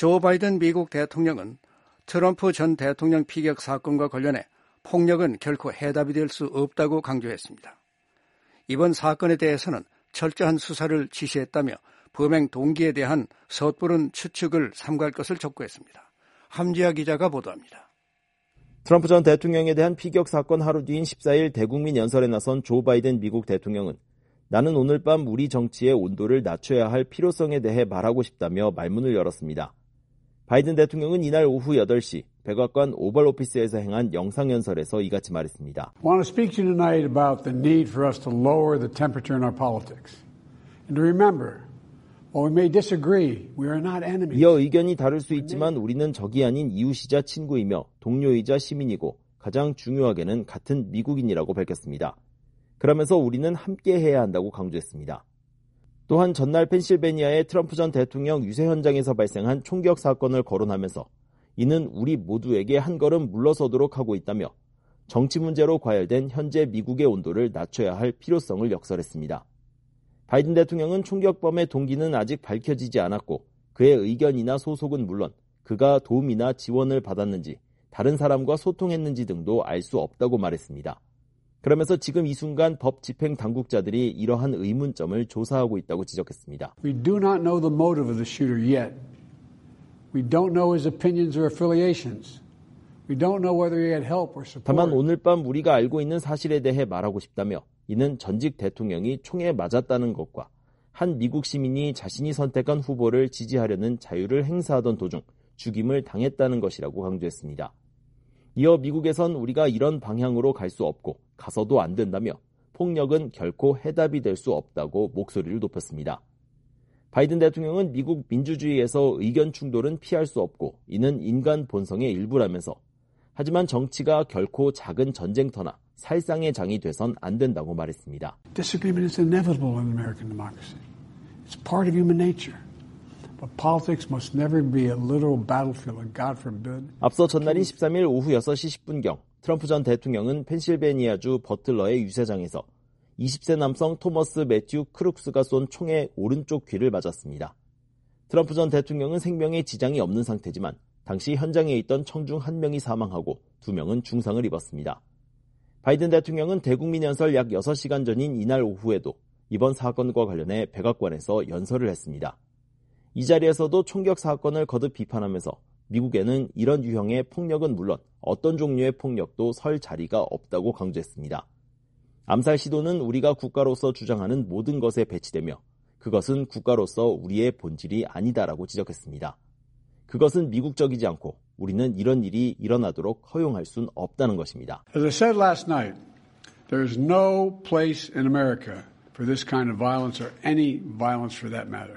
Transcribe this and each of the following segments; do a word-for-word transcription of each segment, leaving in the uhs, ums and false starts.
조 바이든 미국 대통령은 트럼프 전 대통령 피격 사건과 관련해 폭력은 결코 해답이 될 수 없다고 강조했습니다. 이번 사건에 대해서는 철저한 수사를 지시했다며 범행 동기에 대한 섣부른 추측을 삼가할 것을 촉구했습니다. 함지아 기자가 보도합니다. 트럼프 전 대통령에 대한 피격 사건 하루 뒤인 십사일 대국민 연설에 나선 조 바이든 미국 대통령은 나는 오늘 밤 우리 정치의 온도를 낮춰야 할 필요성에 대해 말하고 싶다며 말문을 열었습니다. 바이든 대통령은 이날 오후 여덟 시 백악관 오벌 오피스에서 행한 영상 연설에서 이같이 말했습니다. I want to speak to you tonight about the need for us to lower the temperature in our politics. And to remember, while we may disagree, we are not enemies. 이어 의견이 다를 수 있지만 우리는 적이 아닌 이웃이자 친구이며 동료이자 시민이고 가장 중요하게는 같은 미국인이라고 밝혔습니다. 그러면서 우리는 함께 해야 한다고 강조했습니다. 또한 전날 펜실베니아의 트럼프 전 대통령 유세 현장에서 발생한 총격 사건을 거론하면서 이는 우리 모두에게 한 걸음 물러서도록 하고 있다며 정치 문제로 과열된 현재 미국의 온도를 낮춰야 할 필요성을 역설했습니다. 바이든 대통령은 총격범의 동기는 아직 밝혀지지 않았고 그의 의견이나 소속은 물론 그가 도움이나 지원을 받았는지 다른 사람과 소통했는지 등도 알 수 없다고 말했습니다. 그러면서 지금 이 순간 법 집행 당국자들이 이러한 의문점을 조사하고 있다고 지적했습니다. We do not know the motive of the shooter yet. We don't know his opinions or affiliations. We don't know whether he had help or support. 다만 오늘 밤 우리가 알고 있는 사실에 대해 말하고 싶다며 이는 전직 대통령이 총에 맞았다는 것과 한 미국 시민이 자신이 선택한 후보를 지지하려는 자유를 행사하던 도중 죽임을 당했다는 것이라고 강조했습니다. 이어 미국에선 우리가 이런 방향으로 갈 수 없고 가서도 안 된다며 폭력은 결코 해답이 될 수 없다고 목소리를 높였습니다. 바이든 대통령은 미국 민주주의에서 의견 충돌은 피할 수 없고 이는 인간 본성의 일부라면서 하지만 정치가 결코 작은 전쟁터나 살상의 장이 돼선 안 된다고 말했습니다. Disagreement is inevitable in American democracy. It's part of human nature. But politics must never be a literal battlefield, and God forbid. 앞서 전날인 십삼일 오후 여섯 시 십 분경 트럼프 전 대통령은 펜실베니아주 버틀러의 유세장에서 이십 세 남성 토머스 매튜 크룩스가 쏜 총에 오른쪽 귀를 맞았습니다. 트럼프 전 대통령은 생명에 지장이 없는 상태지만 당시 현장에 있던 청중 한 명이 사망하고 두 명은 중상을 입었습니다. 바이든 대통령은 대국민 연설 약 여섯 시간 전인 이날 오후에도 이번 사건과 관련해 백악관에서 연설을 했습니다. 이 자리에서도 총격 사건을 거듭 비판하면서 미국에는 이런 유형의 폭력은 물론 어떤 종류의 폭력도 설 자리가 없다고 강조했습니다. 암살 시도는 우리가 국가로서 주장하는 모든 것에 배치되며 그것은 국가로서 우리의 본질이 아니다라고 지적했습니다. 그것은 미국적이지 않고 우리는 이런 일이 일어나도록 허용할 순 없다는 것입니다. As I said last night, there is no place in America for this kind of violence or any violence for that matter.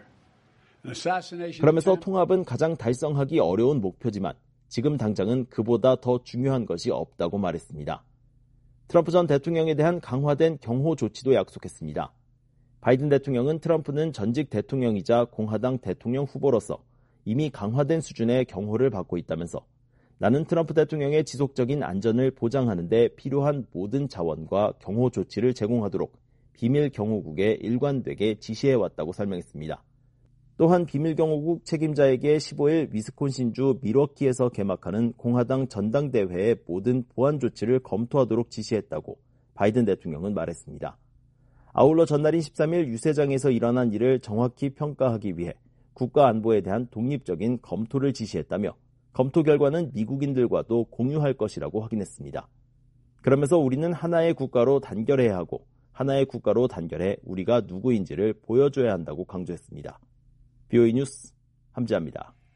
그러면서 통합은 가장 달성하기 어려운 목표지만 지금 당장은 그보다 더 중요한 것이 없다고 말했습니다. 트럼프 전 대통령에 대한 강화된 경호 조치도 약속했습니다. 바이든 대통령은 트럼프는 전직 대통령이자 공화당 대통령 후보로서 이미 강화된 수준의 경호를 받고 있다면서 나는 트럼프 대통령의 지속적인 안전을 보장하는 데 필요한 모든 자원과 경호 조치를 제공하도록 비밀 경호국에 일관되게 지시해왔다고 설명했습니다. 또한 비밀경호국 책임자에게 십오일 위스콘신주 밀워키에서 개막하는 공화당 전당대회의 모든 보안 조치를 검토하도록 지시했다고 바이든 대통령은 말했습니다. 아울러 전날인 십삼일 유세장에서 일어난 일을 정확히 평가하기 위해 국가안보에 대한 독립적인 검토를 지시했다며 검토 결과는 미국인들과도 공유할 것이라고 확인했습니다. 그러면서 우리는 하나의 국가로 단결해야 하고 하나의 국가로 단결해 우리가 누구인지를 보여줘야 한다고 강조했습니다. 비오이 뉴스 함지아입니다.